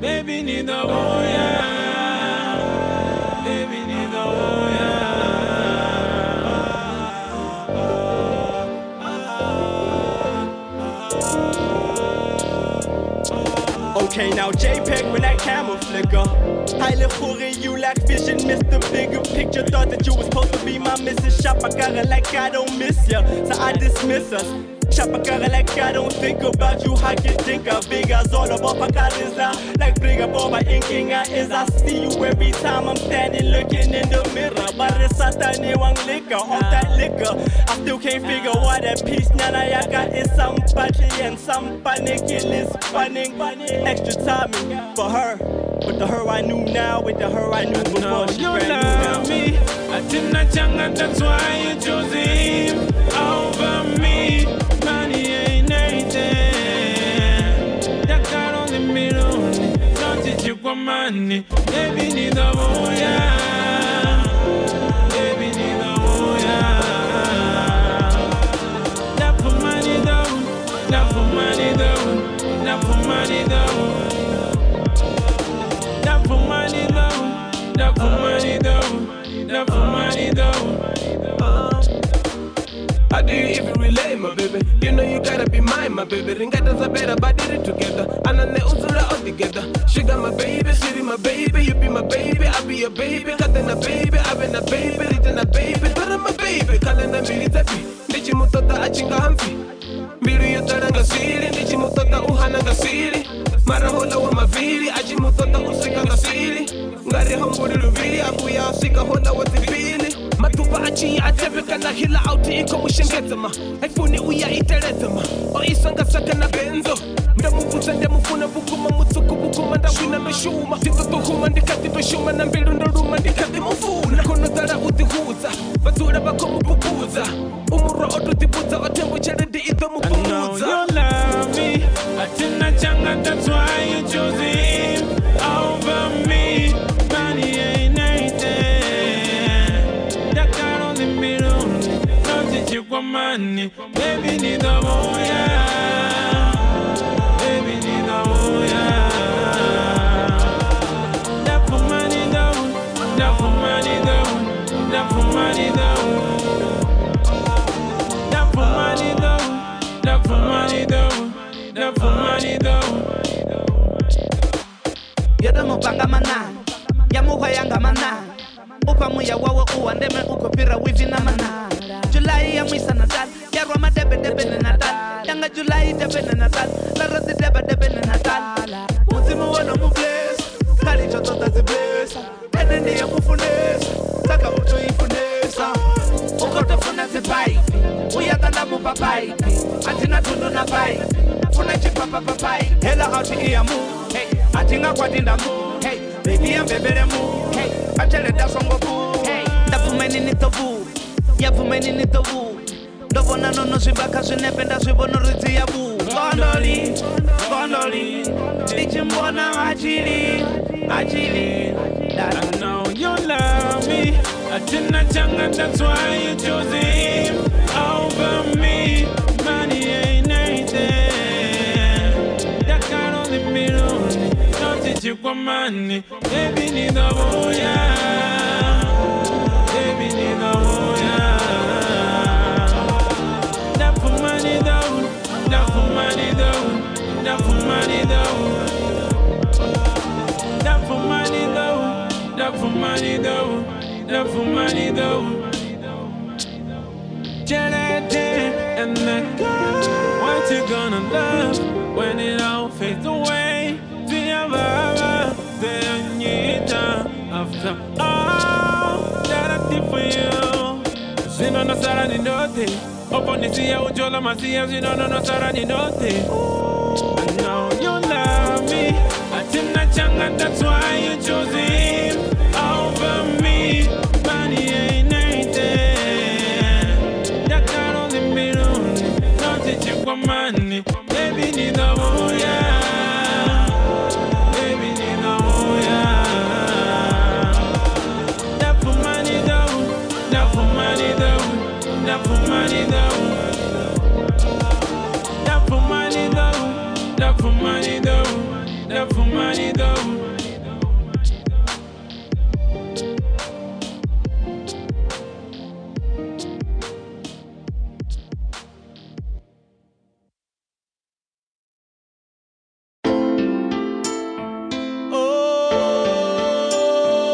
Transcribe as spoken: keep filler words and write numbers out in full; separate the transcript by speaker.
Speaker 1: Baby need the oh yeah. Baby need the oh
Speaker 2: yeah. Okay, now JPEG with that camera flicker. Highly hurry, you like vision, missed the bigger picture. Thought that you was supposed to be my missus. Shop, I got it like I don't miss ya, so I dismiss us. Shop, I got it like I don't think about you. How you think of big as all about my God is out. Like big up all my inking I is. I see you every time I'm standing looking in the mirror. But it's not that new liquor, off that liquor. I still can't figure what that piece Nana I got is somebody and somebody is funny. Extra timing for her. But the her I knew now with the her I knew before she
Speaker 1: you
Speaker 2: brand
Speaker 1: love
Speaker 2: new
Speaker 1: me. I did not young and that's why you chose him over me. Money ain't anything. That got on the middle. Don't teach you for money. Baby need the oh yeah. Baby need the oh yeah. Not for money though. Not for money though. Not for money though. Not for money though, not for money though, not for money though.
Speaker 3: How do you even relate, my baby? You know you gotta be mine, my baby. Ringata a better body together. Anane uzura all together. Sugar my baby, sweetie my baby. You be my baby, I be your baby. Katana baby, I been a baby, written a baby. Dora my baby, kalana militapi. Nichi mutota achinga hamfi. Miru yotaranga siri, nichi mutota uhana siri. Marahola wa mavili, aji mutota usika ngasiri. Ngari hamburi ruvili, abuya sika hola wa zivili. Matupa achi atebeka na hila auti iko mushengetama. Haifuni uya iteretama, o isanga saka na benzo. Ndamuvuza ndamufuna bukuma mutsuku bukuma ndawina meshuma. Tito tuhuma ndikati beshuma na mbilu ndoruma ndikati mufuna. Kono dara utihuza, batura bako mupupuza. Umuro otu tibuza, otembo cheredi ito mupupuza.
Speaker 1: I know you love me, I did not young and that's why you chose him over me. Money ain't anything. That got on the middle. Don't teach you for money. Baby need the oh yeah. Baby need the oh yeah. Not for money though. Not for money though. Not for money though. Not for money though. Not for money though. Not for money though.
Speaker 4: Yoda mupanga manani, ya muhwa yanga manani. Upa muya wawa uwa ndeme ukopira wivi na manani. Julai ya mwisa natal, ya roma debe debe na natal. Yanga Julai debe na natal, la rasi debe debe na natal. Muzimu wana mubles, kali chotota ziblesa. Eneni ya mufunesa, saka uto ifunesa. Ukoto funa zipai, uya tanda mupa pai. Atina tundu na pai, funa chipapa papai. Hela auti iya mu, hey. Atinga kwa dinda mu, hey. Baby ya mbebele mu, hey. Achele da songo ku, hey. Ndafumeni nitovu, yafumeni nitovu. Ndovona nono swibaka swinependa swibono riti ya bu. Gondoli, gondoli, ndichimbona achili, achili.
Speaker 1: I know you love me, I did not young and that's why you chose him over me. Money ain't anything. That got on the middle. Don't teach you for money. Baby need the oh yeah. Baby need the oh yeah. Not for money though. Not for money though. Not for money though. Not for money though. Not for money though. Not for money though. Jelly and the girl. What you gonna love when it all fades away? Do you ever then you after all that I did for you? Sino no sarà ni notte. Oppo ni sia ujola ma sia sino no sarà ni notte. I know you